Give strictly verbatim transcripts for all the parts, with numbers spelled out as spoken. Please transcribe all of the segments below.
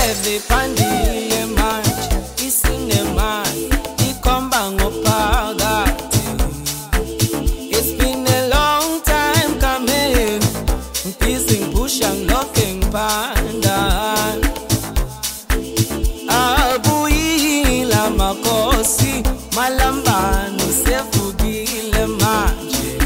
Itleve pandile manje isinemali ikhomba ngophakathi. It's been a long time coming, busy pushing looking panda. Abuyila makosi malambano sefugile manje.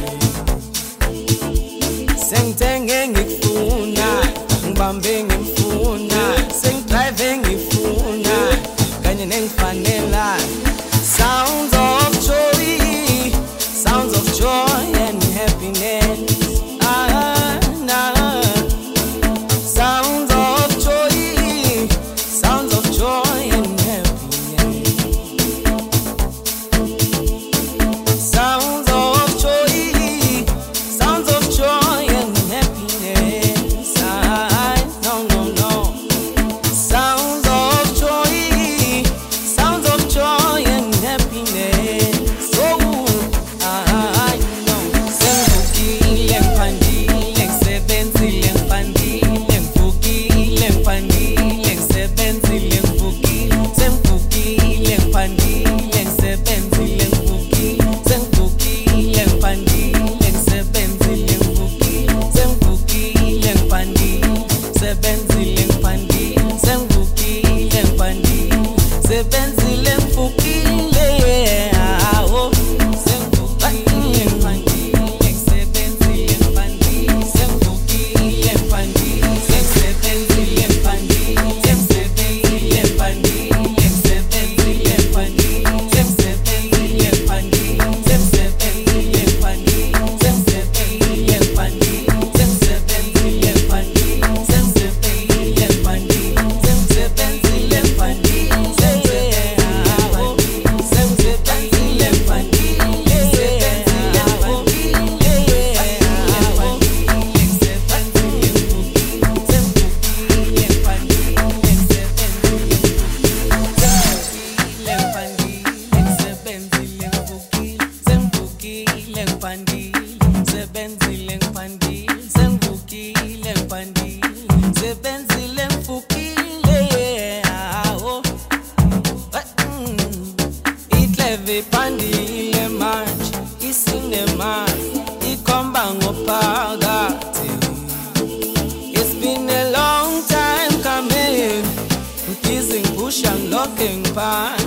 Sengithenge ngikufuna ngibambe ngimfuna, sengidrive ngifuna kanye nengifanela. Sounds of joy, sounds of joy and happiness. Ah, nah. Sounds of joy, sounds of joy and happiness. Sounds of joy, sounds of joy and happiness. Ah, no, no, no. Sounds of joy, sounds of joy and happiness. Oh, ah, no. Sengivukile ngiphandile ngisebenzile ngiphandile ngivukile ngiphandile ngisebenzile ngivukile sengivukile ngiphandile ngisebenzile ngivukile sengivukile ngiphandile ngisebenzile ngivukile sengivukile ngiphandile sebenzile ngiphandile sengivukile ngiphandile sebenzile ngivukile. Ah, oh. Sengivukile ngiphandile ngisebenzile ngiphandile sengivukile ngiphandile sengizebenzile ngiphandile sengizebenzile ngiphandile ngisebenzile ngiphandile sengizebenzile ngiphandile sengizebenzile ngiphandile sengizebenzile ngiphandile sengizebenzile ngiphandile sengizebenzile ngiphandile sengizebenzile ngiphandile. Itleve pandile manje isinemali ikhomba ngophakathi. It's been a long time coming, busy pushing looking past.